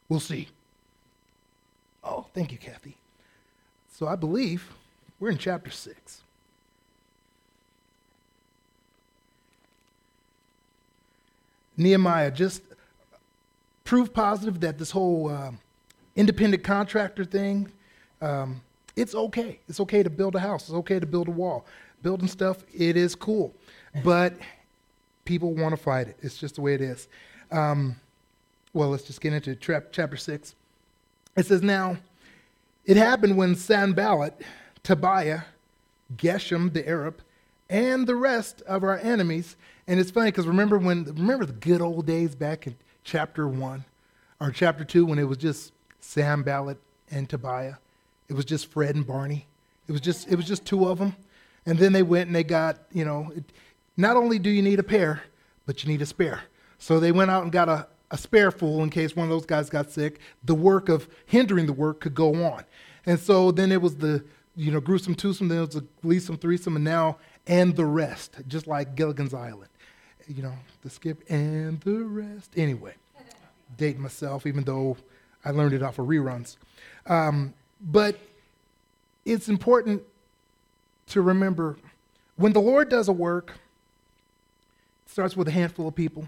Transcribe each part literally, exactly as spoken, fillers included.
We'll see. Oh, thank you, Kathy. So I believe we're in chapter six. Nehemiah, just proof positive that this whole uh, independent contractor thing, um, it's okay. It's okay to build a house. It's okay to build a wall. Building stuff, it is cool. But people want to fight it. It's just the way it is. Um, well, let's just get into tra- chapter six. It says, now, it happened when Sanballat, Tobiah, Geshem the Arab, and the rest of our enemies. And it's funny because remember when remember the good old days back in chapter one or chapter two when it was just Sanballat and Tobiah. It was just Fred and Barney. It was just it was just two of them. And then they went and they got, you know, it, not only do you need a pair, but you need a spare. So they went out and got a, a spare full in case one of those guys got sick. The work of hindering the work could go on. And so then it was the, you know, gruesome twosome, then it was the gleesome threesome, and now and the rest, just like Gilligan's Island. You know, the skip and the rest. Anyway, dating myself, even though I learned it off of reruns. Um, but it's important to remember when the Lord does a work, it starts with a handful of people,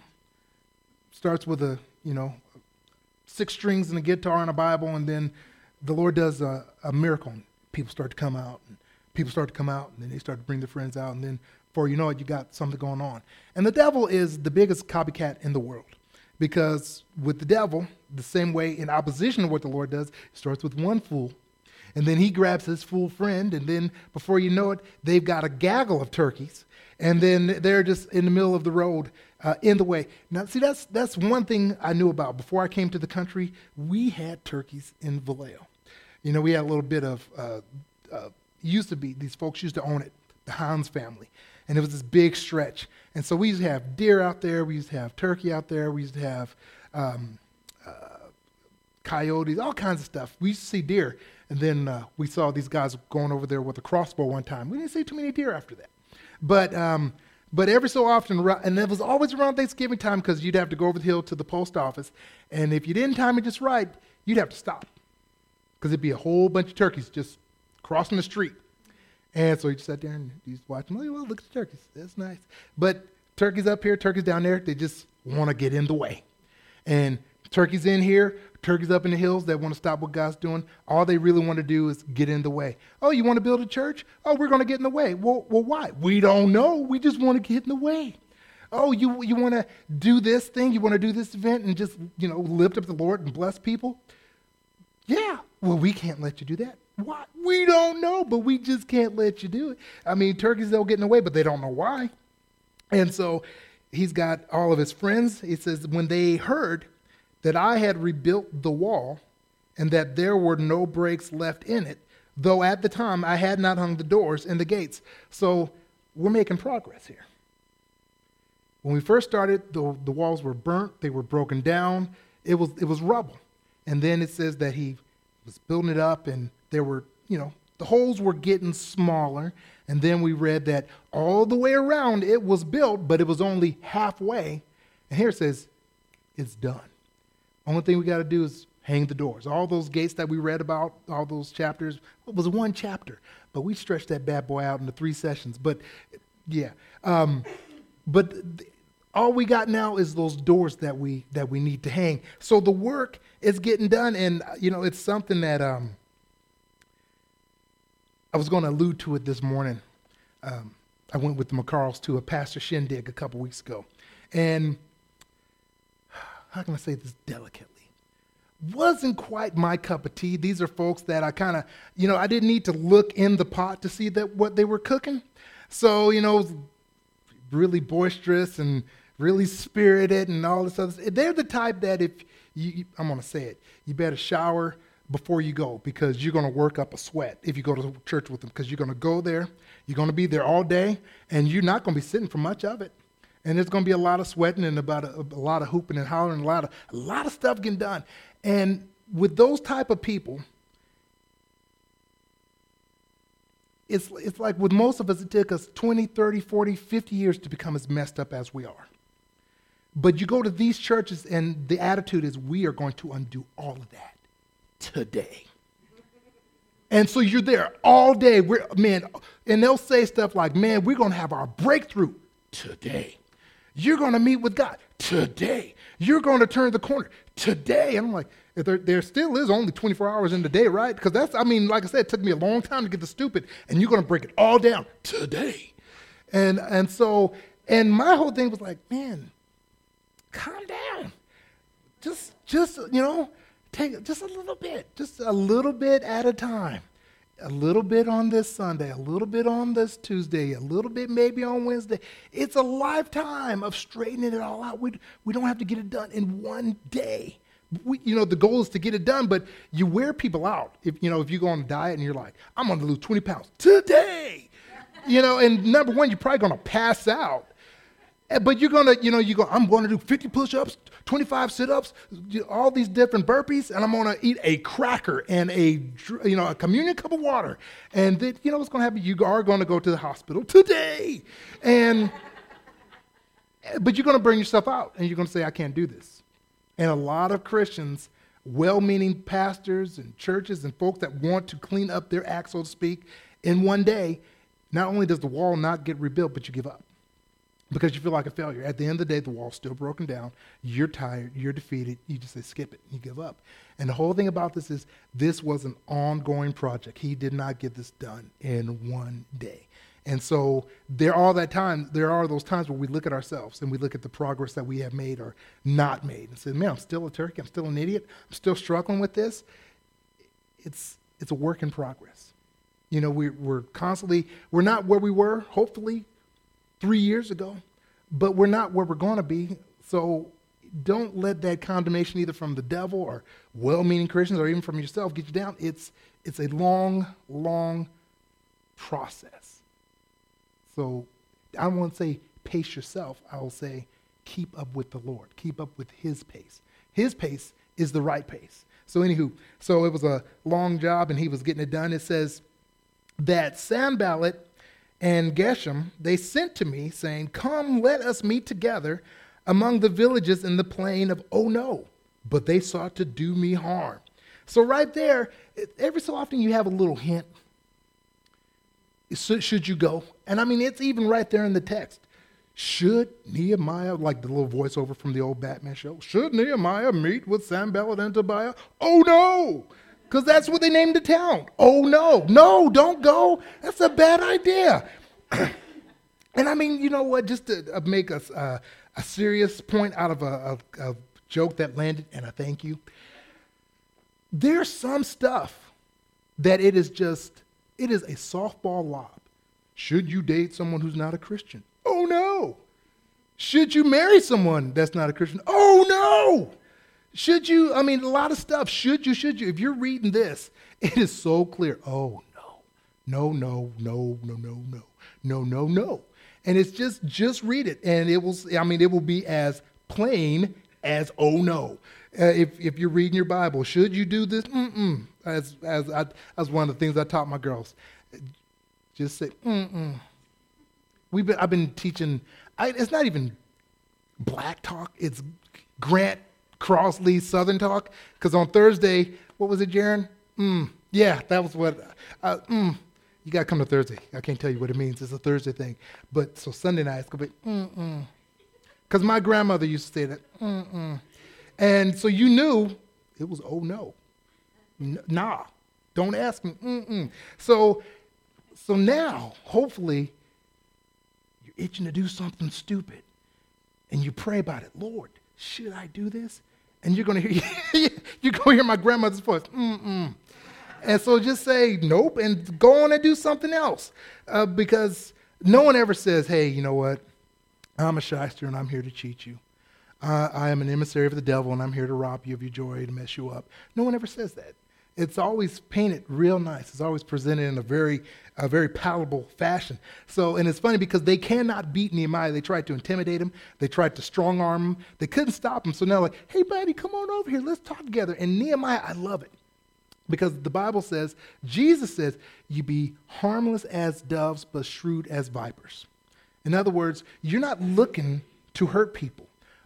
starts with a, you know, six strings and a guitar and a Bible, and then the Lord does a, a miracle. And people start to come out, and people start to come out, and then they start to bring their friends out, and then before you know it, you got something going on. And the devil is the biggest copycat in the world, because with the devil, the same way in opposition to what the Lord does, it starts with one fool, and then he grabs his fool friend, and then before you know it, they've got a gaggle of turkeys, and then they're just in the middle of the road, uh, in the way. Now, see, that's that's one thing I knew about. Before I came to the country, we had turkeys in Vallejo. You know, we had a little bit of, uh, uh, used to be, these folks used to own it, the Hans family. And it was this big stretch. And so we used to have deer out there. We used to have turkey out there. We used to have um, uh, coyotes, all kinds of stuff. We used to see deer. And then uh, we saw these guys going over there with a crossbow one time. We didn't see too many deer after that. But um, but every so often, and it was always around Thanksgiving time because you'd have to go over the hill to the post office. And if you didn't time it just right, you'd have to stop. Because it'd be a whole bunch of turkeys just crossing the street. And so you just sat there and you just watch them. Oh, well, look at the turkeys. That's nice. But turkeys up here, turkeys down there, they just want to get in the way. And turkeys in here, turkeys up in the hills that want to stop what God's doing. All they really want to do is get in the way. Oh, you want to build a church? Oh, we're going to get in the way. Well, well, why? We don't know. We just want to get in the way. Oh, you you want to do this thing? You want to do this event and just, you know, lift up the Lord and bless people? Yeah. Well, we can't let you do that. Why? We don't know, but we just can't let you do it. I mean, turkeys, they'll get in the way, but they don't know why. And so he's got all of his friends. He says, when they heard that I had rebuilt the wall and that there were no breaks left in it, though at the time I had not hung the doors and the gates. So we're making progress here. When we first started, the, the walls were burnt. They were broken down. It was, it was rubble. And then it says that he was building it up, and there were, you know, the holes were getting smaller. And then we read that all the way around it was built, but it was only halfway. And here it says, it's done. Only thing we got to do is hang the doors. All those gates that we read about, all those chapters, it was one chapter. But we stretched that bad boy out into three sessions. But, yeah. Um, but th- all we got now is those doors that we that we need to hang. So the work is getting done, and you know it's something that um, I was going to allude to it this morning. Um, I went with the McCarls to a pastor shindig a couple weeks ago, and how can I say this delicately? Wasn't quite my cup of tea. These are folks that I kind of, you know, I didn't need to look in the pot to see that what they were cooking. So you know, it was really boisterous and really spirited and all this other stuff. They're the type that if you, I'm going to say it, you better shower before you go because you're going to work up a sweat if you go to church with them because you're going to go there, you're going to be there all day, and you're not going to be sitting for much of it. And there's going to be a lot of sweating and about a, a lot of hooping and hollering, a lot of a lot of stuff getting done. And with those type of people, it's it's like with most of us, it took us twenty, thirty, forty, fifty years to become as messed up as we are. But you go to these churches and the attitude is, we are going to undo all of that today. And so you're there all day. We're, man, and they'll say stuff like, man, we're going to have our breakthrough today. You're going to meet with God today. You're going to turn the corner today. And I'm like, there, there still is only twenty-four hours in the day, right? Because that's, I mean, like I said, it took me a long time to get to stupid, and you're going to break it all down today. And and so, and my whole thing was like, man, calm down. Just, just, you know, take just a little bit, just a little bit at a time. A little bit on this Sunday, a little bit on this Tuesday, a little bit maybe on Wednesday. It's a lifetime of straightening it all out. We, we don't have to get it done in one day. We, you know, the goal is to get it done, but you wear people out. If you know, if you go on a diet and you're like, I'm going to lose twenty pounds today, you know, and number one, you're probably going to pass out. But you're going to, you know, you go, I'm going to do fifty push-ups, twenty-five sit-ups, all these different burpees, and I'm going to eat a cracker and a, you know, a communion cup of water. And then, you know what's going to happen? You are going to go to the hospital today. And, but you're going to burn yourself out, and you're going to say, I can't do this. And a lot of Christians, well-meaning pastors and churches and folks that want to clean up their act, so to speak, in one day, not only does the wall not get rebuilt, but you give up. Because you feel like a failure. At the end of the day, the wall's still broken down. You're tired. You're defeated. You just say, skip it. You give up. And the whole thing about this is this was an ongoing project. He did not get this done in one day. And so there are that time, there are those times where we look at ourselves and we look at the progress that we have made or not made and say, man, I'm still a turkey. I'm still an idiot. I'm still struggling with this. It's it's a work in progress. You know, we, we're constantly, we're not where we were, hopefully, three years ago, but we're not where we're going to be. So don't let that condemnation either from the devil or well-meaning Christians or even from yourself get you down. It's it's a long, long process. So I don't want to say pace yourself. I will say keep up with the Lord. Keep up with his pace. His pace is the right pace. So anywho, so it was a long job and he was getting it done. It says that Sanballat and Geshem, they sent to me, saying, come, let us meet together among the villages in the plain of Ono. But they sought to do me harm. So right there, every so often you have a little hint. Should you go? And I mean, it's even right there in the text. Should Nehemiah, like the little voiceover from the old Batman show, should Nehemiah meet with Sanballat and Tobiah? Oh, no. Because that's what they named the town. Oh, no. No, don't go. That's a bad idea. And I mean, you know what? Just to uh, make a, uh, a serious point out of a, a, a joke that landed, and I thank you. There's some stuff that it is just, it is a softball lob. Should you date someone who's not a Christian? Oh, no. Should you marry someone that's not a Christian? Oh, no. Should you, I mean, a lot of stuff. Should you, should you? If you're reading this, it is so clear. Oh, no, no, no, no, no, no, no, no, no, no. And it's just, just read it. And it will, I mean, it will be as plain as, oh, no. Uh, if, if you're reading your Bible, should you do this? Mm-mm. As, as I, that's one of the things I taught my girls. Just say, mm-mm. We've been, I've been teaching, I, it's not even black talk. It's Grant Crossley Southern Talk, because on Thursday, what was it, Jaron? Mm, yeah, that was what, uh, mm, you got to come to Thursday. I can't tell you what it means. It's a Thursday thing. But so Sunday night, it's going to be, mm-mm. Because my grandmother used to say that, mm-mm. And so you knew it was, oh, no. N- nah, don't ask me, mm-mm. So, so now, hopefully, you're itching to do something stupid. And you pray about it. Lord, should I do this? And you're going to hear, you're going to hear my grandmother's voice, mm-mm. And so just say nope and go on and do something else. Uh, because no one ever says, hey, you know what? I'm a shyster and I'm here to cheat you. Uh, I am an emissary of the devil and I'm here to rob you of your joy, to mess you up. No one ever says that. It's always painted real nice. It's always presented in a very, a very palatable fashion. So, and it's funny because they cannot beat Nehemiah. They tried to intimidate him. They tried to strong arm him. They couldn't stop him. So now like, hey, buddy, come on over here. Let's talk together. And Nehemiah, I love it because the Bible says, Jesus says, you be harmless as doves, but shrewd as vipers. In other words, you're not looking to hurt people,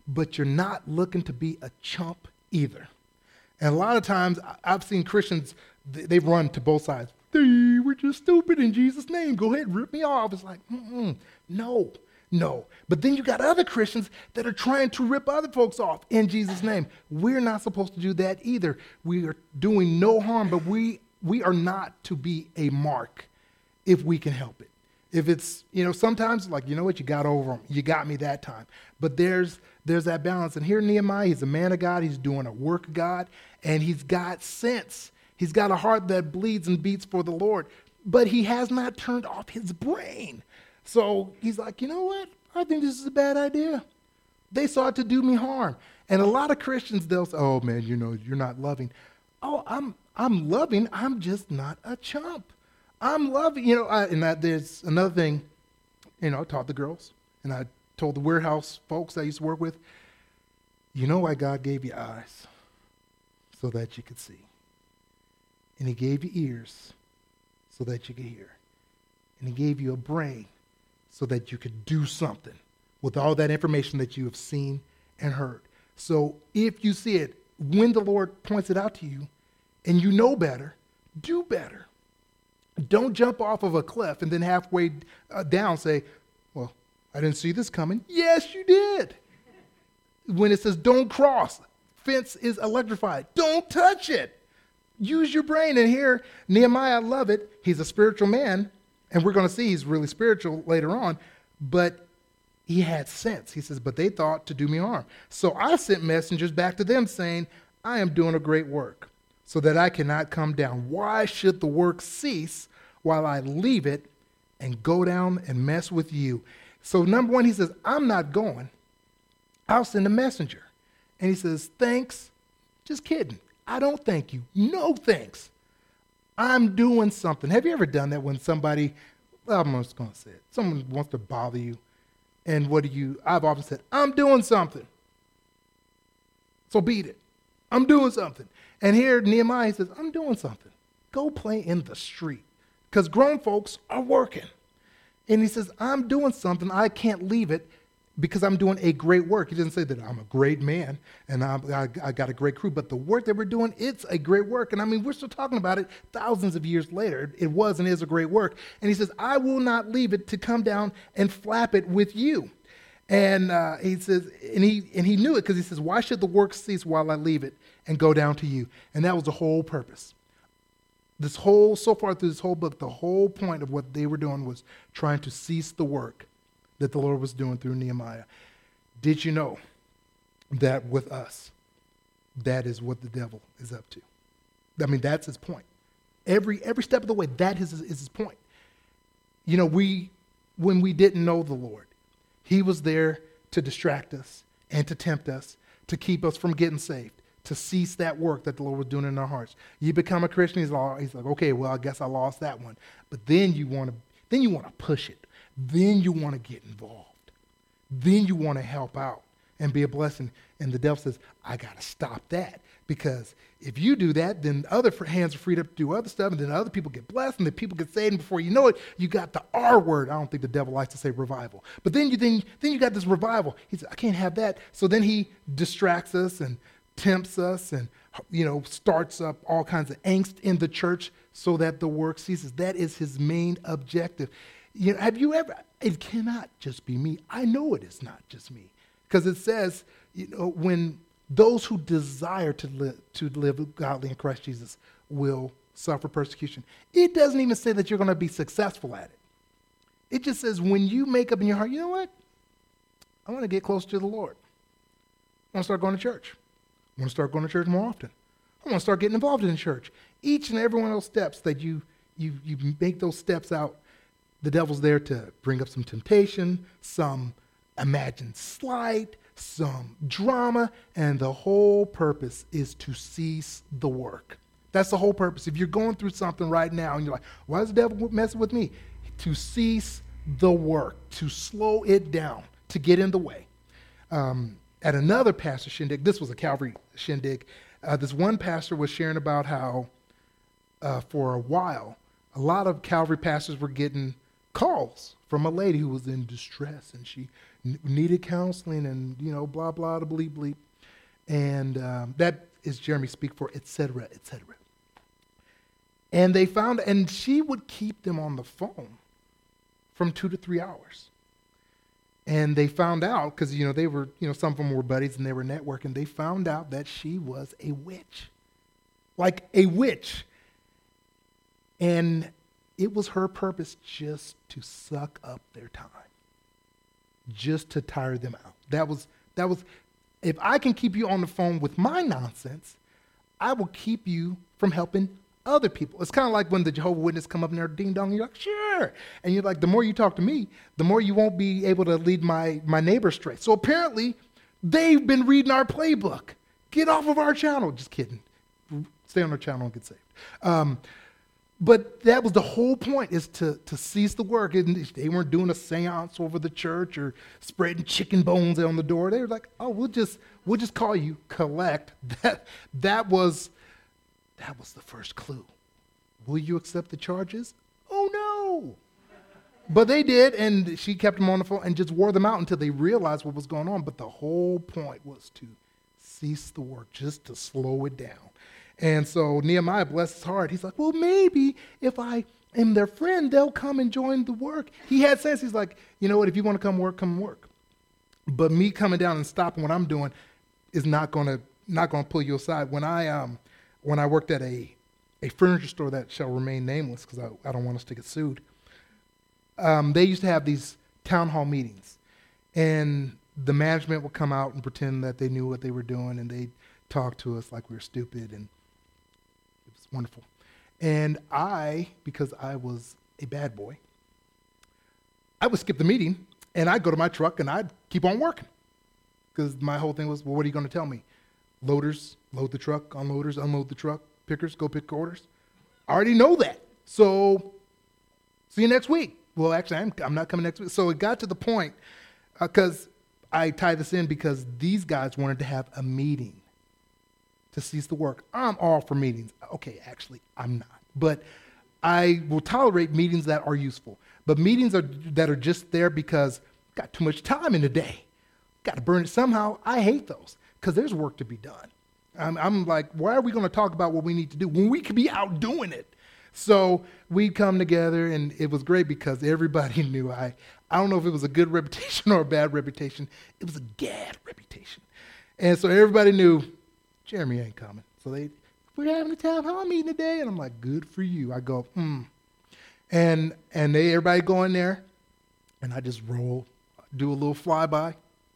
but you're not looking to be a chump either. And a lot of times I've seen Christians, they've run to both sides. They were just stupid in Jesus' name. Go ahead, rip me off. It's like, mm-mm, no, no. But then you got other Christians that are trying to rip other folks off in Jesus' name. We're not supposed to do that either. We are doing no harm, but we we are not to be a mark if we can help it. If it's, you know, sometimes like, you know what, you got over them. You got me that time. But there's there's that balance. And here Nehemiah, he's a man of God. He's doing a work of God. And he's got sense. He's got a heart that bleeds and beats for the Lord. But he has not turned off his brain. So he's like, you know what? I think this is a bad idea. They sought to do me harm. And a lot of Christians, they'll say, oh, man, you know, you're not loving. Oh, I'm I'm loving. I'm just not a chump. I'm loving, you know, I, and that there's another thing, you know, I taught the girls, and I told the warehouse folks I used to work with, you know why God gave you eyes? So that you could see. And he gave you ears so that you could hear. And he gave you a brain so that you could do something with all that information that you have seen and heard. So if you see it, when the Lord points it out to you, and you know better, do better. Don't jump off of a cliff and then halfway uh, down say, well, I didn't see this coming. Yes, you did. When it says don't cross, fence is electrified. Don't touch it. Use your brain. And here, Nehemiah, I love it. He's a spiritual man, and we're going to see he's really spiritual later on, but he had sense. He says, but they thought to do me harm. So I sent messengers back to them saying, I am doing a great work, so that I cannot come down. Why should the work cease while I leave it and go down and mess with you? So number one, he says, I'm not going. I'll send a messenger. And he says, thanks. Just kidding. I don't thank you. No thanks. I'm doing something. Have you ever done that when somebody, well, I'm just going to say it, someone wants to bother you, and what do you, I've often said, I'm doing something. So beat it. I'm doing something. And here Nehemiah says, I'm doing something. Go play in the street. Because grown folks are working. And he says, I'm doing something. I can't leave it because I'm doing a great work. He doesn't say that I'm a great man and I'm, I, I got a great crew. But the work that we're doing, it's a great work. And I mean, we're still talking about it thousands of years later. It was and is a great work. And he says, I will not leave it to come down and flap it with you. And uh, he says, and he and he knew it because he says, why should the work cease while I leave it and go down to you? And that was the whole purpose. This whole, so far through this whole book, the whole point of what they were doing was trying to cease the work that the Lord was doing through Nehemiah. Did you know that with us, that is what the devil is up to? I mean, that's his point. Every every step of the way, that is, is his point. You know, we when we didn't know the Lord, he was there to distract us and to tempt us, to keep us from getting saved, to cease that work that the Lord was doing in our hearts. You become a Christian, he's like, he's like, okay, well, I guess I lost that one. But then you want to, then you want to push it. Then you want to get involved. Then you want to help out and be a blessing. And the devil says, I got to stop that. Because if you do that, then other hands are freed up to do other stuff, and then other people get blessed, and then people get saved, and before you know it, you got the R word. I don't think the devil likes to say revival. But then you then, then you got this revival. He says, I can't have that. So then he distracts us and tempts us and, you know, starts up all kinds of angst in the church so that the work ceases. That is his main objective. You know, have you ever, it cannot just be me. I know it is not just me. Because it says, you know, when those who desire to live, to live godly in Christ Jesus will suffer persecution. It doesn't even say that you're going to be successful at it. It just says when you make up in your heart, you know what? I want to get closer to the Lord. I want to start going to church. I want to start going to church more often. I want to start getting involved in church. Each and every one of those steps that you you you make those steps out, the devil's there to bring up some temptation, some imagined slight, some drama, and the whole purpose is to cease the work. That's the whole purpose. If you're going through something right now and you're like, why is the devil messing with me? To cease the work, to slow it down, to get in the way. Um, at another pastor shindig, this was a Calvary shindig, uh, this one pastor was sharing about how uh, for a while, a lot of Calvary pastors were getting calls from a lady who was in distress, and she n- needed counseling, and, you know, blah, blah, the bleep, bleep. And um, that is Jeremy speak for, et cetera, et cetera. And they found, and she would keep them on the phone from two to three hours. And they found out, because, you know, they were, you know, some of them were buddies and they were networking. They found out that she was a witch. Like a witch. And it was her purpose just to suck up their time. Just to tire them out. That was, that was, if I can keep you on the phone with my nonsense, I will keep you from helping other people. It's kind of like when the Jehovah's Witnesses come up in there, ding dong, you're like, sure. And you're like, the more you talk to me, the more you won't be able to lead my, my neighbor straight. So apparently, they've been reading our playbook. Get off of our channel. Just kidding. Stay on our channel and get saved. Um, but that was the whole point, is to, to cease the work. And they weren't doing a seance over the church or spreading chicken bones on the door. They were like, oh, we'll just we'll just call you, collect. That that was That was the first clue. Will you accept the charges? Oh, no. But they did, and she kept them on the phone and just wore them out until they realized what was going on. But the whole point was to cease the work, just to slow it down. And so Nehemiah, bless his heart, he's like, well, maybe if I am their friend, they'll come and join the work. He had sense. He's like, you know what, if you want to come work, come work. But me coming down and stopping what I'm doing is not going to not going to pull you aside. When I um. When I worked at a, a furniture store that shall remain nameless, because I, I don't want us to get sued, um, they used to have these town hall meetings. And the management would come out and pretend that they knew what they were doing, and they'd talk to us like we were stupid, and it was wonderful. And I, because I was a bad boy, I would skip the meeting, and I'd go to my truck, and I'd keep on working. Because my whole thing was, well, what are you going to tell me? Loaders, load the truck, unloaders, unload the truck, pickers, go pick orders. I already know that. So, see you next week. Well, actually, I'm, I'm not coming next week. So it got to the point, because uh, I tie this in because these guys wanted to have a meeting to cease the work. I'm all for meetings. Okay, actually, I'm not. But I will tolerate meetings that are useful. But meetings are, that are just there because got too much time in the day. Got to burn it somehow. I hate those. Because there's work to be done. I'm, I'm like, why are we going to talk about what we need to do when we could be out doing it? So we'd come together, and it was great because everybody knew. I, I don't know if it was a good reputation or a bad reputation. It was a Gad reputation. And so everybody knew, Jeremy ain't coming. So they, we're having a town hall meeting today. And I'm like, good for you. I go, hmm. And, and they, everybody go in there, and I just roll, do a little flyby.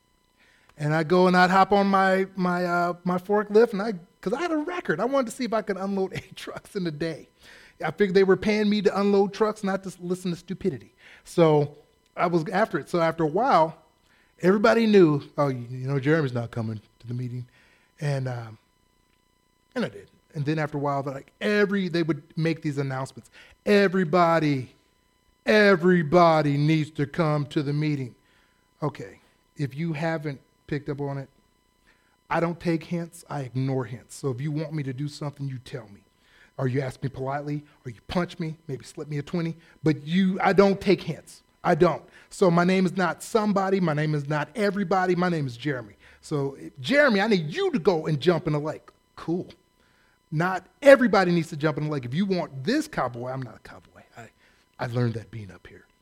And I go and I'd hop on my my uh, my forklift, and I, because I had a record. I wanted to see if I could unload eight trucks in a day. I figured they were paying me to unload trucks, not to listen to stupidity. So I was after it. So after a while, everybody knew, oh, you, you know, Jeremy's not coming to the meeting, and um, and I did. And then after a while, they're like every they would make these announcements. Everybody, everybody needs to come to the meeting. Okay, if you haven't picked up on it, I don't take hints, I ignore hints. So if you want me to do something, you tell me. Or you ask me politely, or you punch me, maybe slip me a twenty, but you, I don't take hints. I don't. So my name is not somebody, my name is not everybody, my name is Jeremy. So Jeremy, I need you to go and jump in the lake. Cool. Not everybody needs to jump in the lake. If you want this cowboy, I'm not a cowboy. I, I learned that being up here.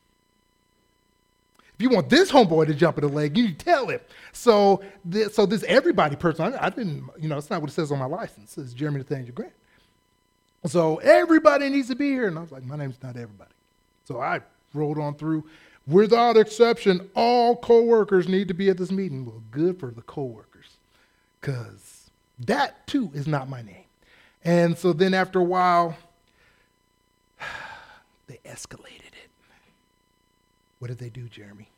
If you want this homeboy to jump in the lake, you need to tell him. So this, so this everybody person, I, I didn't, you know, it's not what it says on my license. It says Jeremy Nathaniel Grant. So everybody needs to be here. And I was like, my name's not everybody. So I rolled on through. Without exception, all co-workers need to be at this meeting. Well, good for the co-workers, because that too is not my name. And so then after a while, they escalated it. What did they do, Jeremy?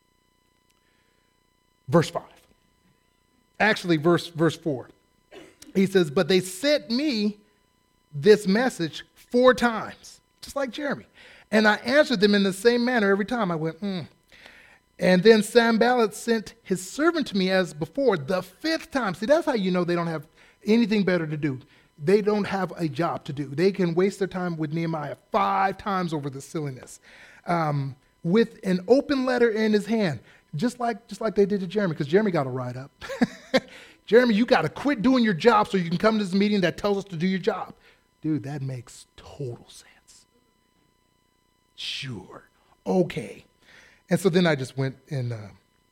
Verse five. Actually, verse, verse four. He says, but they sent me this message four times, just like Jeremy. And I answered them in the same manner every time. I went, hmm. And then Sanballat sent his servant to me as before the fifth time. See, that's how you know they don't have anything better to do. They don't have a job to do. They can waste their time with Nehemiah five times over the silliness. Um, with an open letter in his hand, just like just like they did to Jeremy, because Jeremy got a write up. Jeremy, you got to quit doing your job so you can come to this meeting that tells us to do your job. Dude, that makes total sense. Sure. Okay. And so then I just went and uh,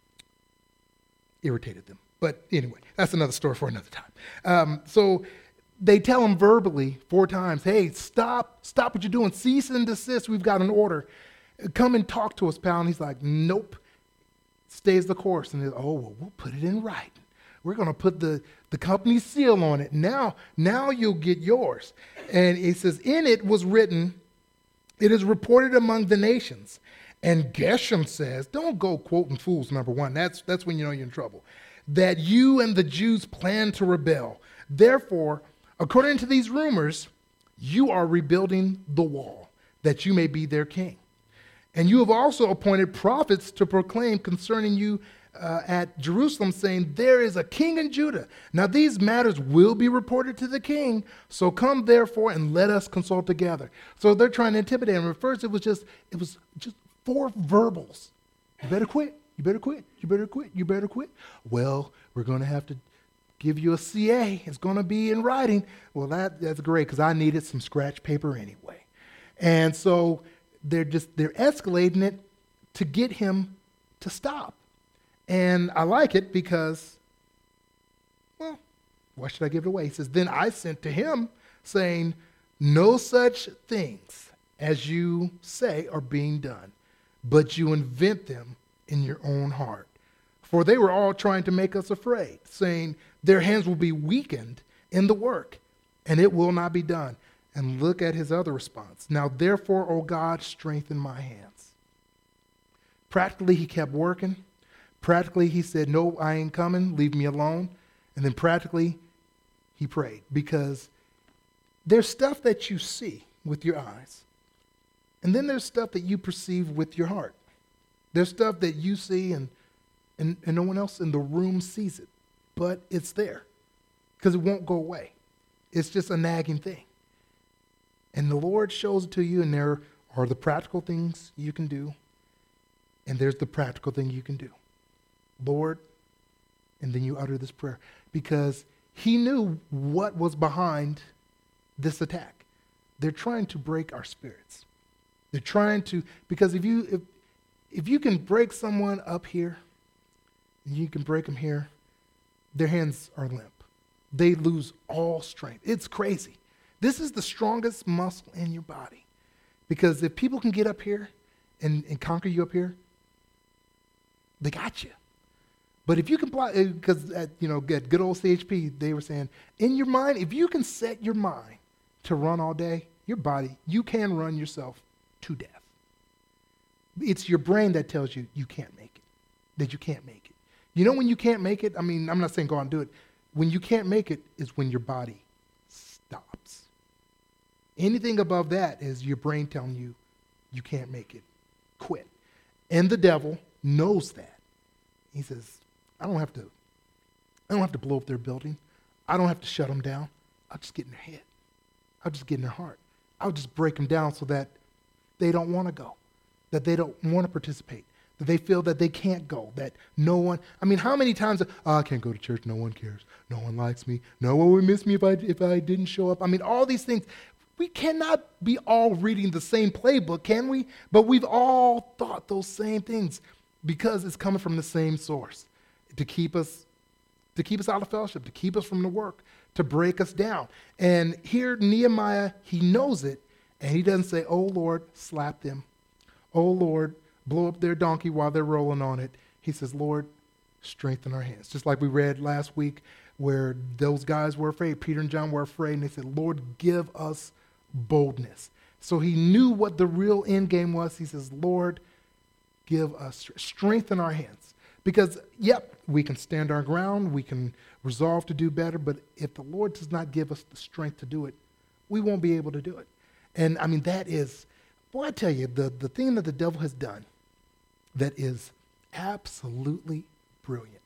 irritated them. But anyway, that's another story for another time. Um, so they tell him verbally four times, hey, stop, stop what you're doing. Cease and desist. We've got an order. Come and talk to us, pal. And he's like, nope. Stays the course. And oh, well, we'll put it in writing. We're going to put the, the company seal on it. Now, now you'll get yours. And he says, in it was written, it is reported among the nations. And Geshem says, don't go quoting fools, number one. That's, that's when you know you're in trouble. That you and the Jews plan to rebel. Therefore, according to these rumors, you are rebuilding the wall, that you may be their king. And you have also appointed prophets to proclaim concerning you uh, at Jerusalem, saying, there is a king in Judah. Now these matters will be reported to the king, so come therefore and let us consult together. So they're trying to intimidate him. At first it was just, it was just four verbals. You better quit, you better quit, you better quit, you better quit. Well, we're going to have to give you a C A. It's going to be in writing. Well, that, that's great, because I needed some scratch paper anyway. And so they're just, they're escalating it to get him to stop. And I like it because, well, why should I give it away? He says, then I sent to him saying, no such things as you say are being done, but you invent them in your own heart. For they were all trying to make us afraid, saying their hands will be weakened in the work, and it will not be done. And look at his other response. Now, therefore, O God, strengthen my hands. Practically, he kept working. Practically, he said, no, I ain't coming. Leave me alone. And then practically, he prayed. Because there's stuff that you see with your eyes. And then there's stuff that you perceive with your heart. There's stuff that you see and, and, and no one else in the room sees it. But it's there. Because it won't go away. It's just a nagging thing. And the Lord shows it to you, and there are the practical things you can do, and there's the practical thing you can do. Lord, and then you utter this prayer, because he knew what was behind this attack. They're trying to break our spirits. They're trying to, because if you if, if you can break someone up here, and you can break them here, their hands are limp. They lose all strength. It's crazy. This is the strongest muscle in your body. Because if people can get up here and, and conquer you up here, they got you. But if you can block, because at, you know, at good old C H P, they were saying, in your mind, if you can set your mind to run all day, your body, you can run yourself to death. It's your brain that tells you you can't make it, that you can't make it. You know when you can't make it? I mean, I'm not saying go out and do it. When you can't make it is when your body stops. Anything above that is your brain telling you you can't make it. Quit. And the devil knows that. He says, I don't have to, I don't have to blow up their building. I don't have to shut them down. I'll just get in their head. I'll just get in their heart. I'll just break them down so that they don't want to go, that they don't want to participate, that they feel that they can't go, that no one, I mean, how many times, oh, I can't go to church, no one cares, no one likes me, no one would miss me if I, if I didn't show up. I mean, all these things. We cannot be all reading the same playbook, can we? But we've all thought those same things because it's coming from the same source to keep us, to keep us out of fellowship, to keep us from the work, to break us down. And here Nehemiah, he knows it, and he doesn't say, oh, Lord, slap them. Oh, Lord, blow up their donkey while they're rolling on it. He says, Lord, strengthen our hands. Just like we read last week where those guys were afraid. Peter and John were afraid, and they said, Lord, give us boldness. So he knew what the real end game was. He says, Lord, give us strength in our hands. Because, yep, we can stand our ground. We can resolve to do better. But if the Lord does not give us the strength to do it, we won't be able to do it. And, I mean, that is, boy, I tell you, the, the thing that the devil has done that is absolutely brilliant.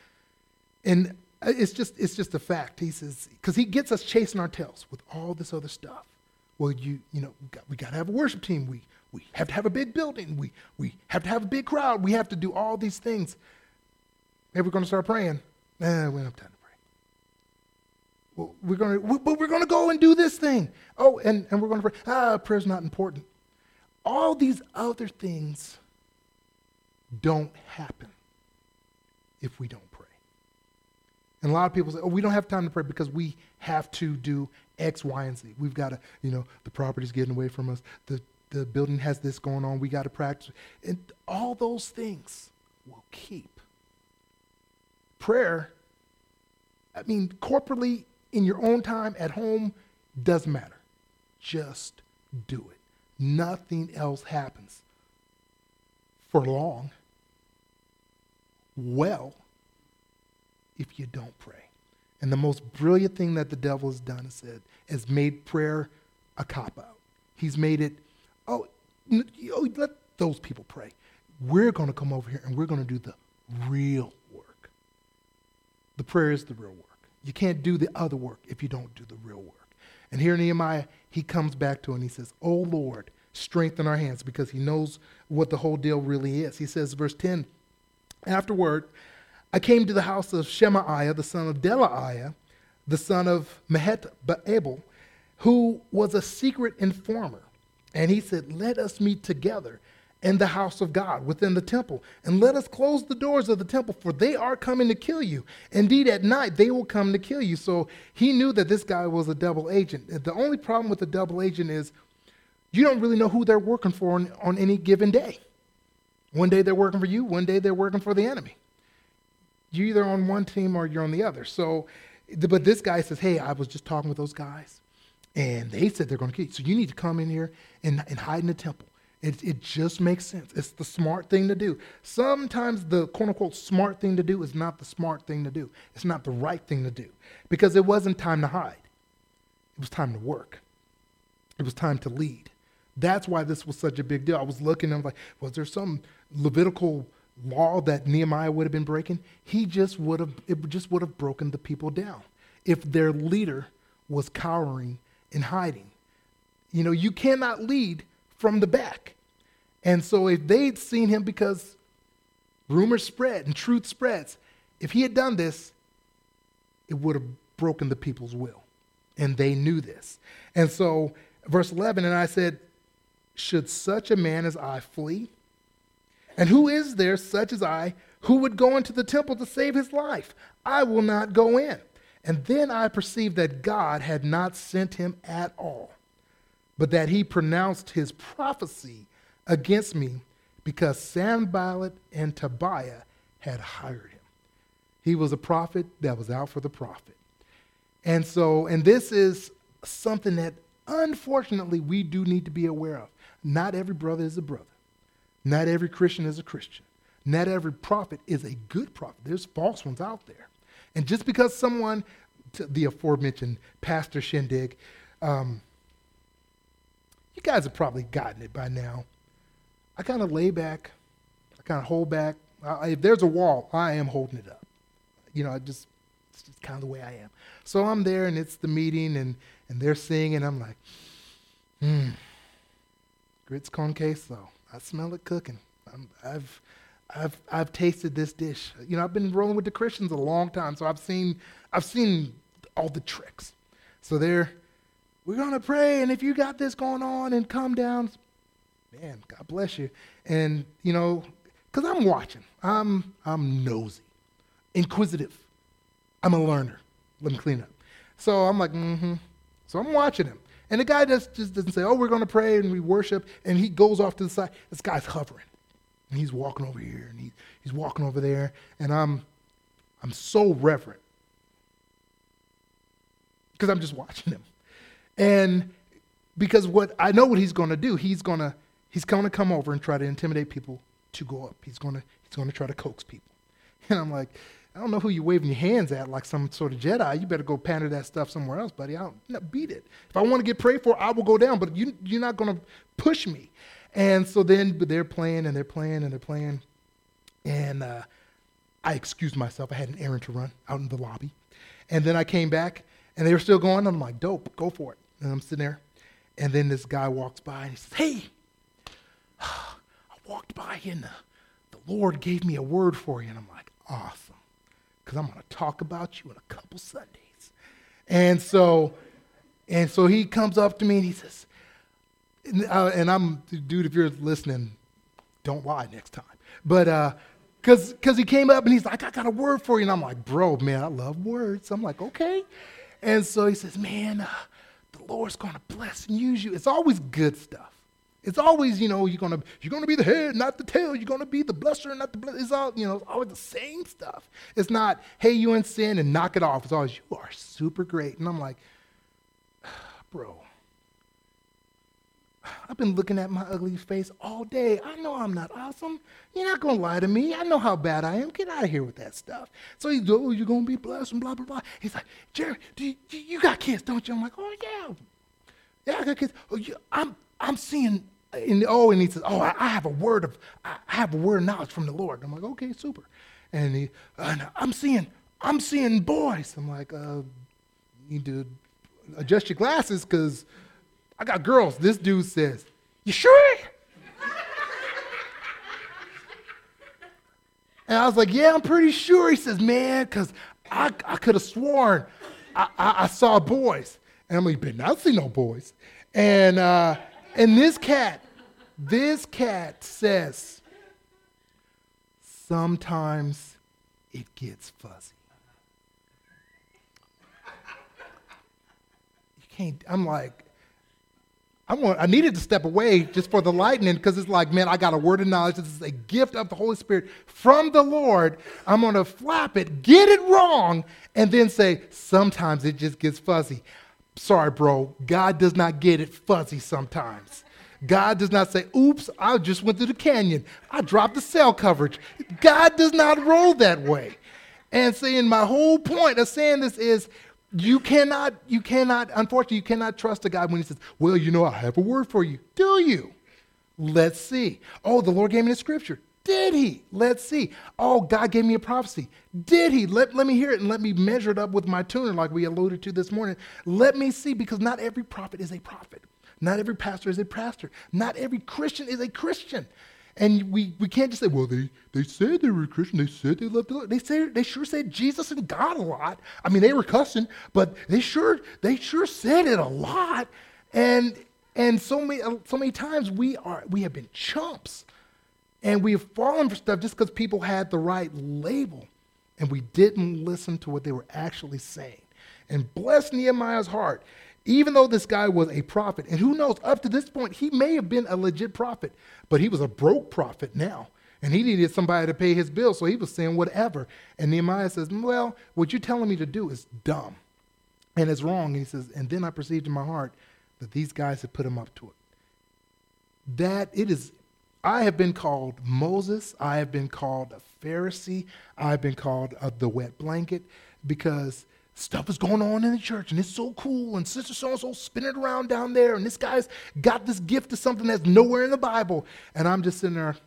And it's just, it's just a fact. He says, because he gets us chasing our tails with all this other stuff. well, you you know, we got, we got to have a worship team. We we have to have a big building. We we have to have a big crowd. We have to do all these things. Maybe we're going to start praying. Nah, we don't have time to pray. Well, we're going to, but we're going to go and do this thing. Oh, and, and we're going to pray. Ah, prayer's not important. All these other things don't happen if we don't pray. And a lot of people say, oh, we don't have time to pray because we have to do X, Y, and Z. We've got to, you know, the property's getting away from us. The, the building has this going on. We got to practice. And all those things will keep. Prayer, I mean, corporately, in your own time, at home, doesn't matter. Just do it. Nothing else happens for long, well, if you don't pray. And the most brilliant thing that the devil has done is said, has made prayer a cop-out. He's made it, oh, oh, let those people pray. We're going to come over here and we're going to do the real work. The prayer is the real work. You can't do the other work if you don't do the real work. And here Nehemiah, he comes back to it and he says, oh Lord, strengthen our hands, because he knows what the whole deal really is. He says, verse ten, afterward, I came to the house of Shemaiah, the son of Delaiah, the son of Mehetabel, who was a secret informer. And he said, let us meet together in the house of God within the temple, and let us close the doors of the temple, for they are coming to kill you. Indeed, at night they will come to kill you. So he knew that this guy was a double agent. The only problem with a double agent is you don't really know who they're working for on, on any given day. One day they're working for you, one day they're working for the enemy. You're either on one team or you're on the other. So, but this guy says, hey, I was just talking with those guys, and they said they're going to kill you. So you need to come in here and, and hide in the temple. It, it just makes sense. It's the smart thing to do. Sometimes the quote-unquote smart thing to do is not the smart thing to do. It's not the right thing to do, because it wasn't time to hide. It was time to work. It was time to lead. That's why this was such a big deal. I was looking and I was like, was there some Levitical law that Nehemiah would have been breaking? He just would have, it just would have broken the people down if their leader was cowering and hiding. You know, you cannot lead from the back. And so if they'd seen him, because rumors spread and truth spreads, if he had done this, it would have broken the people's will. And they knew this. And so verse eleven, and I said, should such a man as I flee? And who is there such as I who would go into the temple to save his life? I will not go in. And then I perceived that God had not sent him at all, but that he pronounced his prophecy against me because Sanballat and Tobiah had hired him. He was a prophet that was out for the prophet. And so, and this is something that unfortunately we do need to be aware of. Not every brother is a brother. Not every Christian is a Christian. Not every prophet is a good prophet. There's false ones out there. And just because someone, the aforementioned Pastor Shindig, um, you guys have probably gotten it by now. I kind of lay back. I kind of hold back. I, if there's a wall, I am holding it up. You know, I just, it's just kind of the way I am. So I'm there, and it's the meeting, and, and they're singing, and I'm like, hmm, grits con queso. I smell it cooking. I'm, I've, I've, I've tasted this dish. You know, I've been rolling with the Christians a long time, so I've seen, I've seen all the tricks. So they're, we're going to pray, and if you got this going on, and calm down, man, God bless you. And, you know, because I'm watching. I'm, I'm nosy, inquisitive. I'm a learner. Let me clean up. So I'm like, mm-hmm. So I'm watching him. And the guy just, just doesn't say, oh, we're going to pray and we worship. And he goes off to the side. This guy's hovering. And he's walking over here and he, he's walking over there. And I'm, I'm so reverent because I'm just watching him. And because what I know what he's going to do, he's going to he's going to come over and try to intimidate people to go up. He's going to he's going to try to coax people. And I'm like, I don't know who you're waving your hands at like some sort of Jedi. You better go pander that stuff somewhere else, buddy. I don't no, beat it. If I want to get prayed for, I will go down, but you, you're not going to push me. And so then they're playing and they're playing and they're playing. And uh, I excused myself. I had an errand to run out in the lobby. And then I came back and they were still going. I'm like, dope, go for it. And I'm sitting there. And then this guy walks by and he says, hey, I walked by here and the, the Lord gave me a word for you. And I'm like, awesome, because I'm going to talk about you in a couple Sundays. And so, and so he comes up to me and he says, and, uh, and I'm, dude, if you're listening, don't lie next time. But uh, because because he came up and he's like, I got a word for you. And I'm like, bro, man, I love words. I'm like, okay. And so he says, man, uh, the Lord's going to bless and use you. It's always good stuff. It's always, you know, you're going to you're going to be the head, not the tail. You're going to be the blesser, not the blesser. It's all, you know, it's always the same stuff. It's not, hey, you in sin and knock it off. It's always, you are super great. And I'm like, bro, I've been looking at my ugly face all day. I know I'm not awesome. You're not going to lie to me. I know how bad I am. Get out of here with that stuff. So he's, oh, you're going to be blessed and blah, blah, blah. He's like, Jerry, do you, you got kids, don't you? I'm like, oh, yeah. Yeah, I got kids. Oh, you, I'm I'm seeing, and, oh, and he says, oh, I, I have a word of, I have a word of knowledge from the Lord. I'm like, okay, super. And he, and I'm seeing, I'm seeing boys. I'm like, uh, you need to adjust your glasses because I got girls. This dude says, you sure? And I was like, yeah, I'm pretty sure. He says, man, because I, I could have sworn I, I, I saw boys. And I'm like, but I don't see no boys. And, uh, and this cat, this cat says, sometimes it gets fuzzy. You can't, I'm like, I want. I needed to step away just for the lightning because it's like, man, I got a word of knowledge. This is a gift of the Holy Spirit from the Lord. I'm going to flap it, get it wrong, and then say, sometimes it just gets fuzzy. Sorry, bro. God does not get it fuzzy sometimes. God does not say, oops, I just went through the canyon. I dropped the cell coverage. God does not roll that way. And saying my whole point of saying this is, You cannot, you cannot, unfortunately, you cannot trust a God when he says, well, you know, I have a word for you. Do you? Let's see. Oh, the Lord gave me the scripture. Did he? Let's see. Oh, God gave me a prophecy. Did he? Let, let me hear it and let me measure it up with my tuner like we alluded to this morning. Let me see, because not every prophet is a prophet. Not every pastor is a pastor. Not every Christian is a Christian. And we, we can't just say, well, they, they said they were a Christian. They said they loved the Lord. They said they sure said Jesus and God a lot. I mean, they were cussing, but they sure they sure said it a lot. And and so many so many times we are we have been chumps, and we have fallen for stuff just because people had the right label, and we didn't listen to what they were actually saying. And bless Nehemiah's heart. Even though this guy was a prophet, and who knows, up to this point, he may have been a legit prophet, but he was a broke prophet now, and he needed somebody to pay his bills, so he was saying whatever. And Nehemiah says, well, what you're telling me to do is dumb, and it's wrong. And he says, and then I perceived in my heart that these guys had put him up to it. That it is, I have been called Moses, I have been called a Pharisee, I've been called uh, the wet blanket, because stuff is going on in the church, and it's so cool, and sister so-and-so spinning around down there, and this guy's got this gift of something that's nowhere in the Bible, and I'm just sitting there.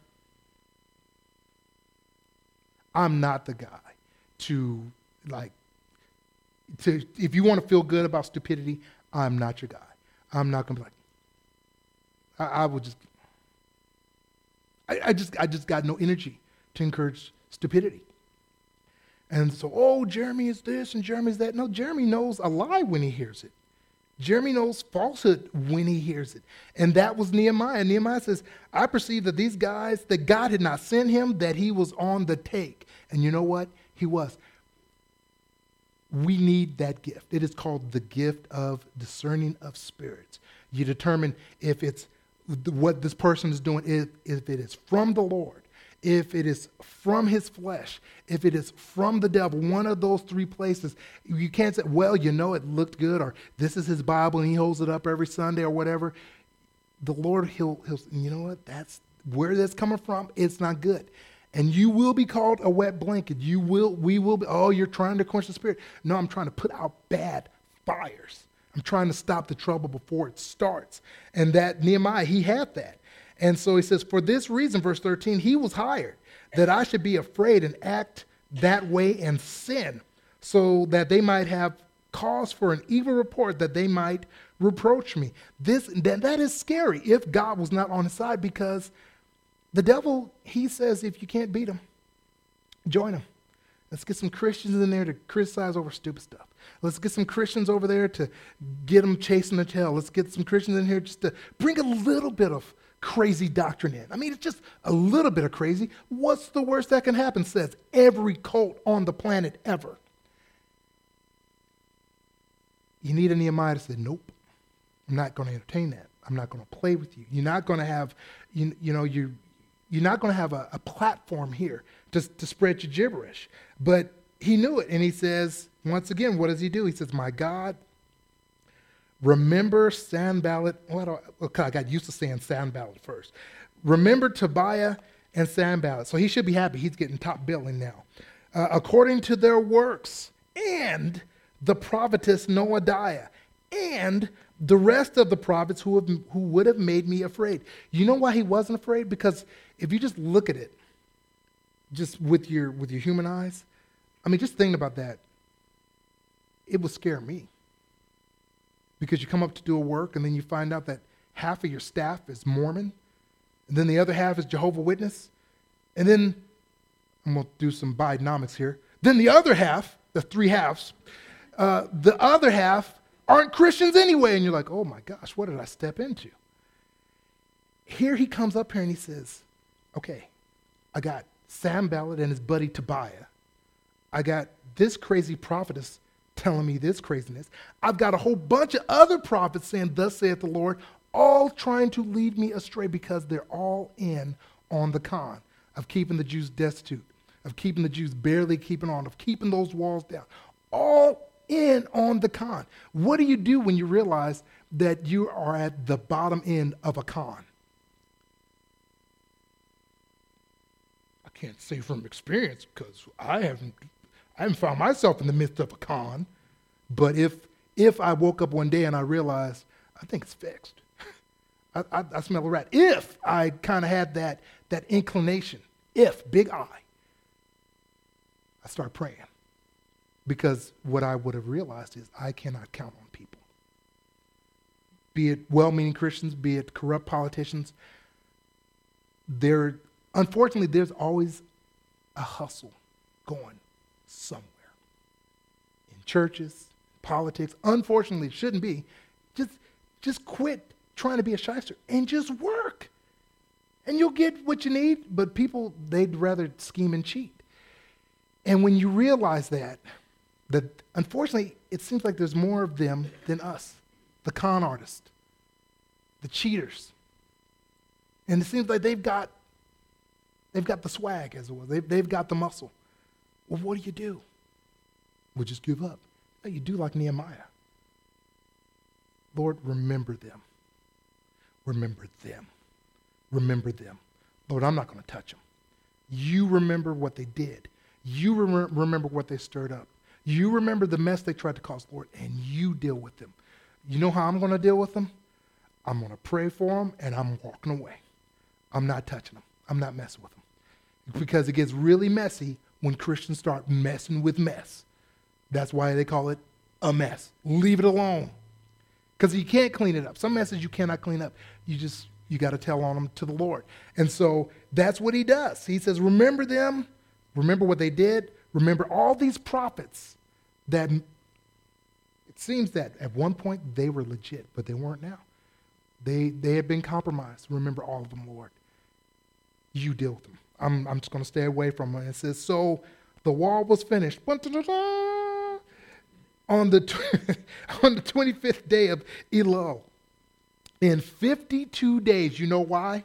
I'm not the guy to, like, to if you want to feel good about stupidity, I'm not your guy. I'm not going to be like, I, I will just, I, I just, I just got no energy to encourage stupidity. And so, oh, Jeremy is this and Jeremy is that. No, Jeremy knows a lie when he hears it. Jeremy knows falsehood when he hears it. And that was Nehemiah. Nehemiah says, I perceived that these guys, that God had not sent him, that he was on the take. And you know what? He was. We need that gift. It is called the gift of discerning of spirits. You determine if it's what this person is doing, if, if it is from the Lord, if it is from his flesh, if it is from the devil, one of those three places. You can't say, well, you know, it looked good, or this is his Bible and he holds it up every Sunday or whatever. The Lord, he'll, he'll you know what, that's where that's coming from. It's not good. And you will be called a wet blanket. You will, we will be, oh, you're trying to quench the spirit. No, I'm trying to put out bad fires. I'm trying to stop the trouble before it starts. And that Nehemiah, he had that. And so he says, for this reason, verse thirteen, he was hired, that I should be afraid and act that way and sin, so that they might have cause for an evil report that they might reproach me. This that, that is scary if God was not on his side, because the devil, he says, if you can't beat him, join him. Let's get some Christians in there to criticize over stupid stuff. Let's get some Christians over there to get them chasing their tail. Let's get some Christians in here just to bring a little bit of crazy doctrine in. I mean, it's just a little bit of crazy. What's the worst that can happen, says every cult on the planet ever. You need a Nehemiah to say, nope, I'm not going to entertain that. I'm not going to play with you. You're not going to have, you, you know, you, you're not going to have a, a platform here to, to spread your gibberish. But he knew it, and he says, once again, what does he do? He says, my God, remember Sanballat. What do I, okay, I got used to saying Sanballat first. Remember Tobiah and Sanballat. So he should be happy. He's getting top billing now. Uh, according to their works, and the prophetess Noadiah, and the rest of the prophets who have, who would have made me afraid. You know why he wasn't afraid? Because if you just look at it, just with your with your human eyes, I mean, just thinking about that, it would scare me. Because you come up to do a work, and then you find out that half of your staff is Mormon, and then the other half is Jehovah's Witness, and then, I'm going to do some Bidenomics here, then the other half, the three halves, uh, the other half aren't Christians anyway, and you're like, oh my gosh, what did I step into? Here he comes up here and he says, okay, I got Sanballat and his buddy Tobiah. I got this crazy prophetess telling me this craziness. I've got a whole bunch of other prophets saying, thus saith the Lord, all trying to lead me astray, because they're all in on the con of keeping the Jews destitute, of keeping the Jews barely keeping on, of keeping those walls down. All in on the con. What do you do when you realize that you are at the bottom end of a con? I can't say from experience, because I haven't I haven't found myself in the midst of a con. But if if I woke up one day and I realized, I think it's fixed. I, I, I smell a rat. If I kind of had that, that inclination, if, big I, I start praying. Because what I would have realized is I cannot count on people. Be it well-meaning Christians, be it corrupt politicians. There, unfortunately, there's always a hustle going somewhere. In churches, politics. Unfortunately, it shouldn't be. Just, just quit trying to be a shyster and just work. And you'll get what you need, but people, they'd rather scheme and cheat. And when you realize that, that unfortunately, it seems like there's more of them than us, the con artists, the cheaters. And it seems like they've got, they've got the swag, as it was. They've, they've got the muscle. Well, what do you do? We'll just give up. No, you do like Nehemiah. Lord, remember them. Remember them. Remember them. Lord, I'm not going to touch them. You remember what they did. You rem- remember what they stirred up. You remember the mess they tried to cause, Lord, and you deal with them. You know how I'm going to deal with them? I'm going to pray for them, and I'm walking away. I'm not touching them. I'm not messing with them. Because it gets really messy when Christians start messing with mess. That's why they call it a mess. Leave it alone. Because you can't clean it up. Some messes you cannot clean up. You just, you got to tell on them to the Lord. And so that's what he does. He says, remember them. Remember what they did. Remember all these prophets that it seems that at one point they were legit, but they weren't now. They they had been compromised. Remember all of them, Lord. You deal with them. I'm, I'm just going to stay away from them. And it says, so the wall was finished. On the, tw- on the twenty-fifth day of Elul. In fifty-two days. You know why?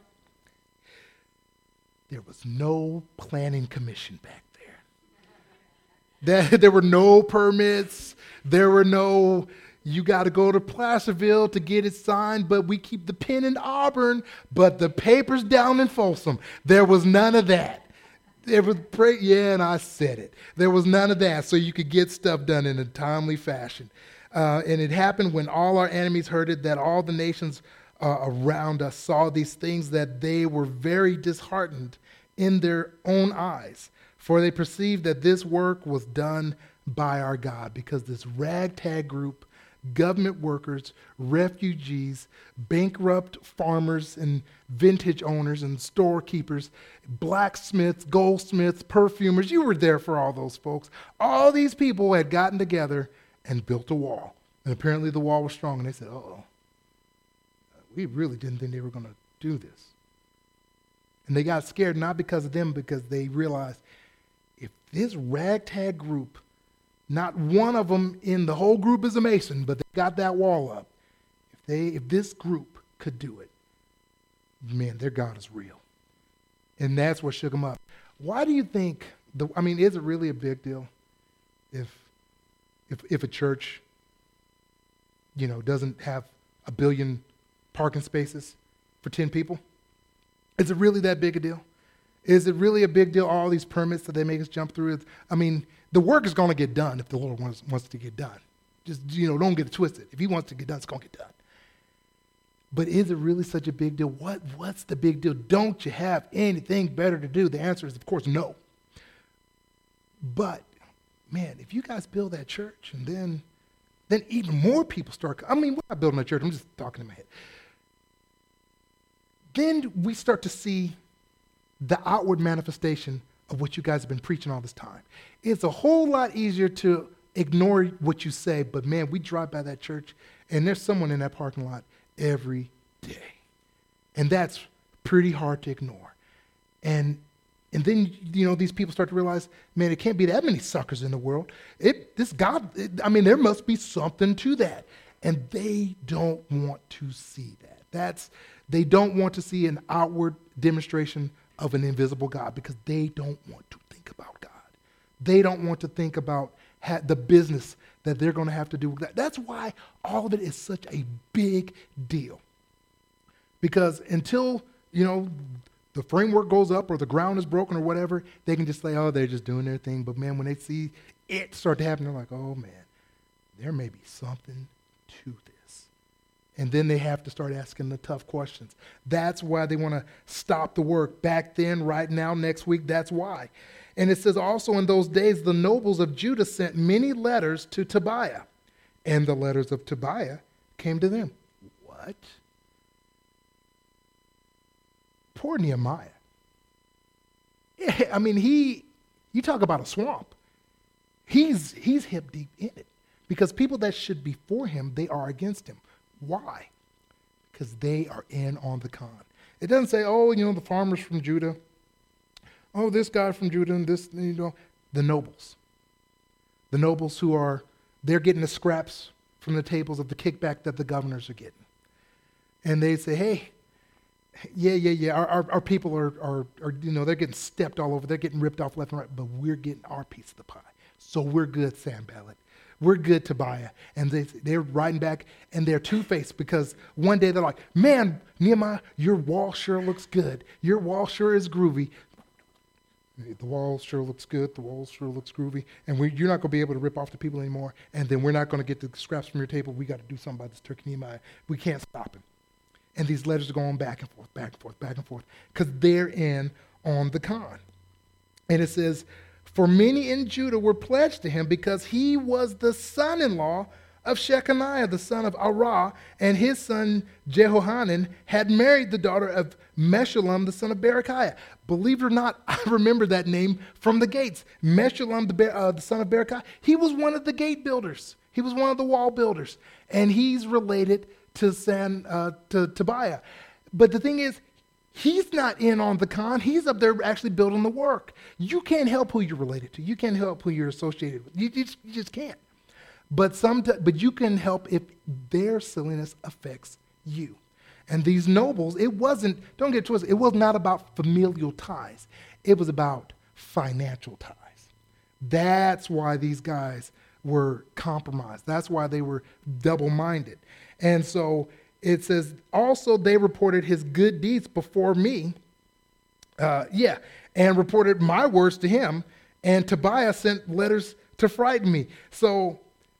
There was no planning commission back there. There, there were no permits. There were no, you got to go to Placerville to get it signed, but we keep the pen in Auburn, but the paper's down in Folsom. There was none of that. There was, yeah, and I said it. There was none of that, so you could get stuff done in a timely fashion. Uh, and it happened when all our enemies heard it, that all the nations uh, around us saw these things, that they were very disheartened in their own eyes, for they perceived that this work was done by our God, because this ragtag group, government workers, refugees, bankrupt farmers and vintage owners and storekeepers, blacksmiths, goldsmiths, perfumers, you were there for all those folks. All these people had gotten together and built a wall. And apparently the wall was strong, and they said, uh-oh, we really didn't think they were going to do this. And they got scared, not because of them, because they realized if this ragtag group, not one of them in the whole group is a Mason, but they got that wall up. If they, if this group could do it, man, their God is real. And that's what shook them up. Why do you think, the, I mean, is it really a big deal if, if, if a church, you know, doesn't have a billion parking spaces for ten people? Is it really that big a deal? Is it really a big deal, all these permits that they make us jump through? I mean, the work is going to get done if the Lord wants, wants to get done. Just, you know, don't get it twisted. If he wants to get done, it's going to get done. But is it really such a big deal? What, what's the big deal? Don't you have anything better to do? The answer is, of course, no. But, man, if you guys build that church and then, then even more people start, I mean, we're not building a church. I'm just talking in my head. Then we start to see the outward manifestation of what you guys have been preaching all this time. It's a whole lot easier to ignore what you say, but man, we drive by that church and there's someone in that parking lot every day. And that's pretty hard to ignore. And and then, you know, these people start to realize, man, it can't be that many suckers in the world. It, this God, it, I mean, there must be something to that. And they don't want to see that. That's, they don't want to see an outward demonstration of an invisible God because they don't want to think about God. They don't want to think about ha- the business that they're going to have to do with that. That's why all of it is such a big deal. Because until, you know, the framework goes up or the ground is broken or whatever, they can just say, oh, they're just doing their thing. But man, when they see it start to happen, they're like, oh man, there may be something to this. And then they have to start asking the tough questions. That's why they want to stop the work. Back then, right now, next week, that's why. And it says also in those days, the nobles of Judah sent many letters to Tobiah. And the letters of Tobiah came to them. What? Poor Nehemiah. Yeah, I mean, he, you talk about a swamp. He's, he's hip deep in it. Because people that should be for him, they are against him. Why? Because they are in on the con. It doesn't say, oh, you know, the farmers from Judah. Oh, this guy from Judah and this, you know, the nobles. The nobles who are, they're getting the scraps from the tables of the kickback that the governors are getting. And they say, hey, yeah, yeah, yeah, our, our, our people are, are, are, you know, they're getting stepped all over. They're getting ripped off left and right, but we're getting our piece of the pie. So we're good, Sanballat. We're good, Tobiah. And they, they're writing back, and they're two-faced because one day they're like, man, Nehemiah, your wall sure looks good. Your wall sure is groovy. The wall sure looks good. The wall sure looks groovy. And we, you're not going to be able to rip off the people anymore. And then we're not going to get the scraps from your table. We got to do something about this turkey Nehemiah. We can't stop him. And these letters are going back and forth, back and forth, back and forth, because they're in on the con. And it says, for many in Judah were pledged to him because he was the son-in-law of Shechaniah, the son of Arah, and his son Jehohanan had married the daughter of Meshullam, the son of Berechiah. Believe it or not, I remember that name from the gates. Meshullam, the, Ber- uh, the son of Berechiah, he was one of the gate builders. He was one of the wall builders, and he's related to San uh, to Tobiah. But the thing is, he's not in on the con. He's up there actually building the work. You can't help who you're related to. You can't help who you're associated with. You, you, just, you just can't. But some, but you can help if their silliness affects you. And these nobles, it wasn't, don't get twisted, it was not about familial ties. It was about financial ties. That's why these guys were compromised. That's why they were double-minded. And so it says, also they reported his good deeds before me. Uh, yeah, and reported my words to him. And Tobiah sent letters to frighten me. So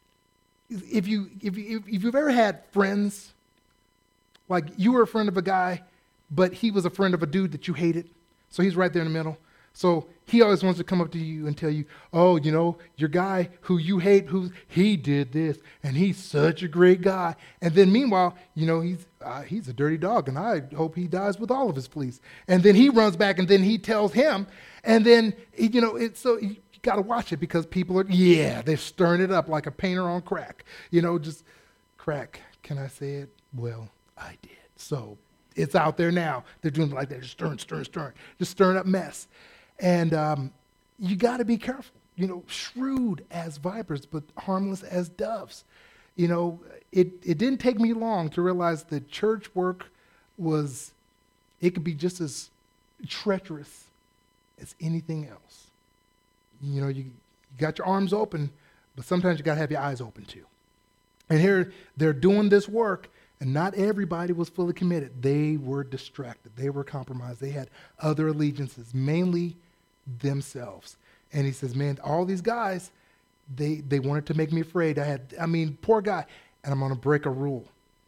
if, you, if, you, if you've ever had friends, like you were a friend of a guy, but he was a friend of a dude that you hated. So he's right there in the middle. So He always wants to come up to you and tell you, oh, you know, your guy who you hate, who he did this, and he's such a great guy. And then meanwhile, you know, he's uh, he's a dirty dog, and I hope he dies with all of his fleas. And then he runs back, and then he tells him, and then, you know, it's so you got to watch it because people are, yeah, they're stirring it up like a painter on crack. You know, just crack. Can I say it? Well, I did. So it's out there now. They're doing it like that, just stirring, stirring, stirring, just stirring up mess. And um, you got to be careful. You know, shrewd as vipers, but harmless as doves. You know, it, it didn't take me long to realize that church work was, it could be just as treacherous as anything else. You know, you, you got your arms open, but sometimes you got to have your eyes open too. And here they're doing this work, and not everybody was fully committed. They were distracted. They were compromised. They had other allegiances, mainly themselves. And he says, man, all these guys, they they wanted to make me afraid. I had, I mean, poor guy. And I'm going to break a rule.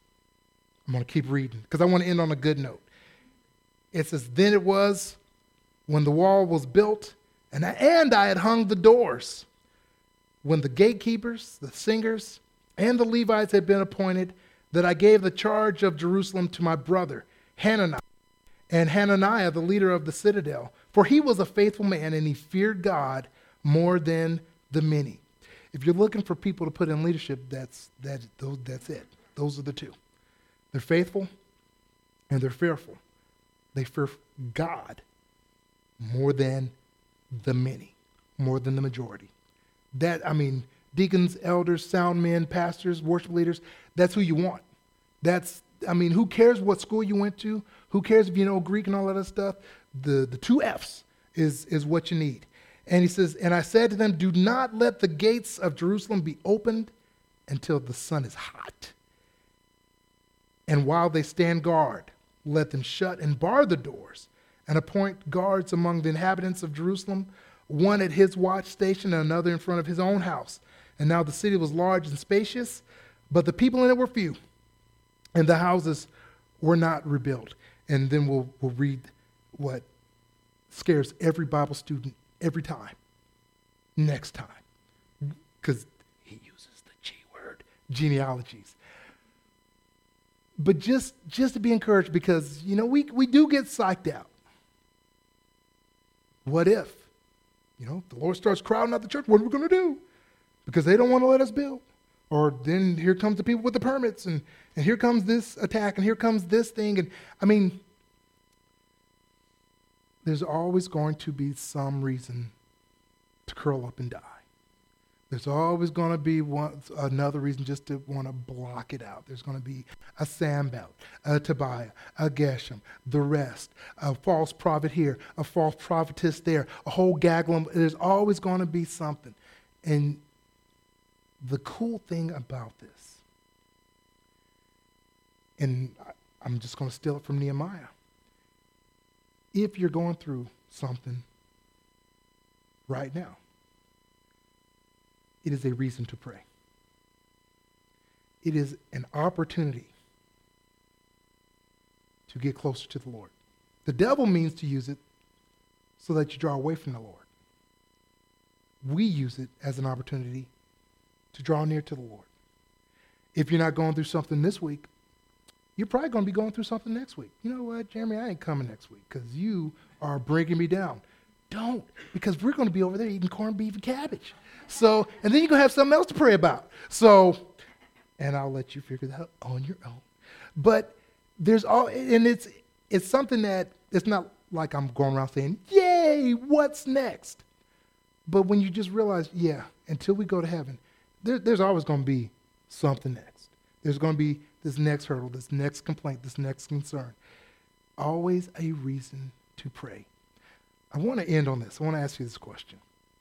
I'm going to keep reading because I want to end on a good note. It says, then it was when the wall was built, and I, and I had hung the doors, when the gatekeepers, the singers, and the Levites had been appointed, that I gave the charge of Jerusalem to my brother, Hananiah, and Hananiah, the leader of the citadel, for he was a faithful man, and he feared God more than the many. If you're looking for people to put in leadership, that's, that, those, that's it. Those are the two. They're faithful, and they're fearful. They fear God more than the many, more than the majority. That, I mean, deacons, elders, sound men, pastors, worship leaders, that's who you want. That's, I mean, who cares what school you went to? Who cares if you know Greek and all that other stuff? The, the two F's is, is what you need. And he says, and I said to them, do not let the gates of Jerusalem be opened until the sun is hot. And while they stand guard, let them shut and bar the doors and appoint guards among the inhabitants of Jerusalem, one at his watch station and another in front of his own house. And now the city was large and spacious, but the people in it were few, and the houses were not rebuilt. And then we'll, we'll read what scares every Bible student every time, next time, because he uses the G word, genealogies. But just, just to be encouraged, because, you know, we, we do get psyched out. What if? You know, the Lord starts crowding out the church. What are we going to do? Because they don't want to let us build. Or then here comes the people with the permits, and, and here comes this attack, and here comes this thing. And I mean, there's always going to be some reason to curl up and die. There's always going to be one, another reason just to want to block it out. There's going to be a Sanballat, a Tobiah, a Geshem, the rest, a false prophet here, a false prophetess there, a whole gaggle. Of, there's always going to be something. And the cool thing about this, and I'm just going to steal it from Nehemiah, if you're going through something right now, it is a reason to pray. It is an opportunity to get closer to the Lord. The devil means to use it so that you draw away from the Lord. We use it as an opportunity to draw near to the Lord. If you're not going through something this week, you're probably going to be going through something next week. You know what, Jeremy, I ain't coming next week because you are bringing me down. Don't, because we're going to be over there eating corned beef and cabbage. So, and then you're going to have something else to pray about. So, and I'll let you figure that out on your own. But there's all, and it's it's something that, it's not like I'm going around saying, yay, what's next? But when you just realize, yeah, until we go to heaven, there, there's always going to be something next. There's going to be this next hurdle, this next complaint, this next concern. Always a reason to pray. I want to end on this. I want to ask you this question.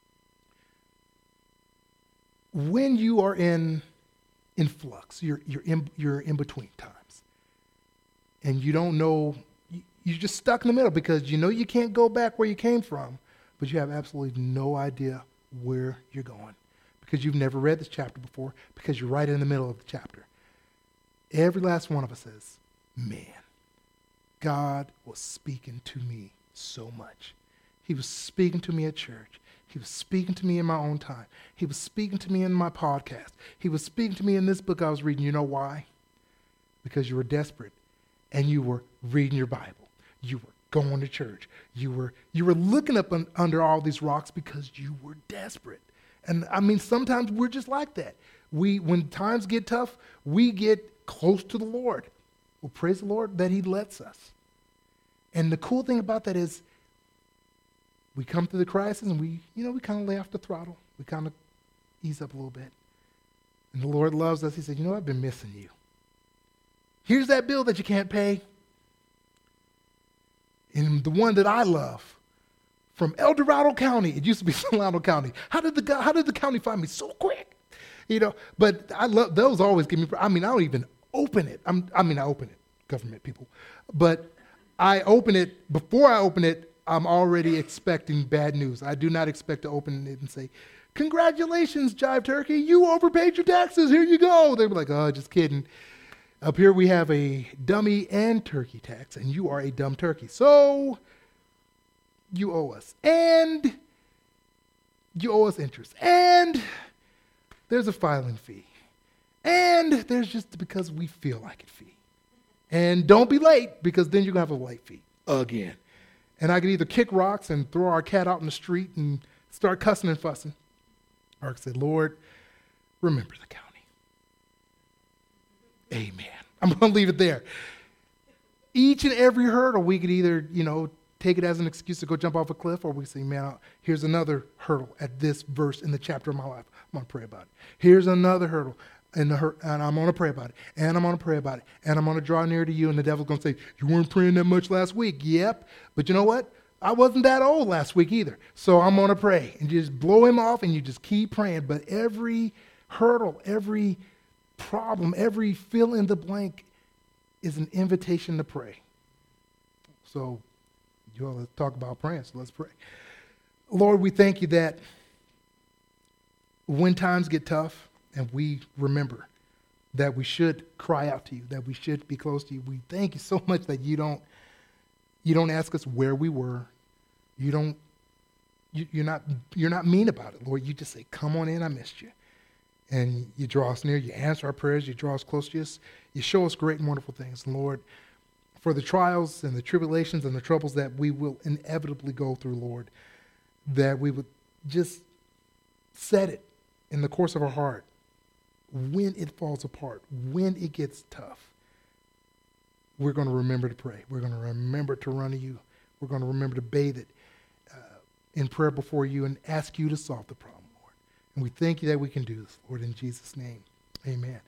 When you are in in flux, you're you're in you're in between times, and you don't know, you're just stuck in the middle because you know you can't go back where you came from, but you have absolutely no idea where you're going because you've never read this chapter before, because you're right in the middle of the chapter. Every last one of us says, man, God was speaking to me so much. He was speaking to me at church. He was speaking to me in my own time. He was speaking to me in my podcast. He was speaking to me in this book I was reading. You know why? Because you were desperate and you were reading your Bible. You were going to church. You were you were looking up un, under all these rocks because you were desperate. And I mean, sometimes we're just like that. We, when times get tough, we get close to the Lord. Well, praise the Lord that he lets us. And the cool thing about that is we come through the crisis and we, you know, we kind of lay off the throttle. We kind of ease up a little bit. And the Lord loves us. He said, you know, I've been missing you. Here's that bill that you can't pay. And the one that I love from El Dorado County. It used to be Solano County. How did the how did the county find me so quick? You know, but I love those always give me, I mean, I don't even open it. I'm, I mean, I open it, government people. But I open it, before I open it, I'm already expecting bad news. I do not expect to open it and say, congratulations, Jive Turkey, you overpaid your taxes, here you go. They were like, oh, just kidding. Up here we have a dummy and turkey tax, and you are a dumb turkey. So you owe us. And you owe us interest. And there's a filing fee. And there's just because we feel like it fee. And don't be late, because then you're going to have a late fee again. And I could either kick rocks and throw our cat out in the street and start cussing and fussing. Or I could say, Lord, remember the county. Amen. I'm going to leave it there. Each and every hurdle, we could either, you know, take it as an excuse to go jump off a cliff, or we say, man, here's another hurdle at this verse in the chapter of my life. I'm going to pray about it. Here's another hurdle, and, the hur- and I'm going to pray about it, and I'm going to pray about it, and I'm going to draw near to you, and the devil's going to say, you weren't praying that much last week. Yep, but you know what? I wasn't that old last week either, so I'm going to pray, and you just blow him off, and you just keep praying. But every hurdle, every problem, every fill in the blank is an invitation to pray. So you all let's talk about praying, so let's pray. Lord, we thank you that when times get tough and we remember that we should cry out to you, that we should be close to you, we thank you so much that you don't you don't ask us where we were. You don't you, you're not you're not mean about it, Lord. You just say, come on in, I missed you. And you draw us near, you answer our prayers, you draw us close to us, you show us great and wonderful things. And Lord, for the trials and the tribulations and the troubles that we will inevitably go through, Lord, that we would just set it in the course of our heart when it falls apart, when it gets tough. We're going to remember to pray. We're going to remember to run to you. We're going to remember to bathe it uh, in prayer before you and ask you to solve the problem, Lord. And we thank you that we can do this, Lord, in Jesus' name. Amen.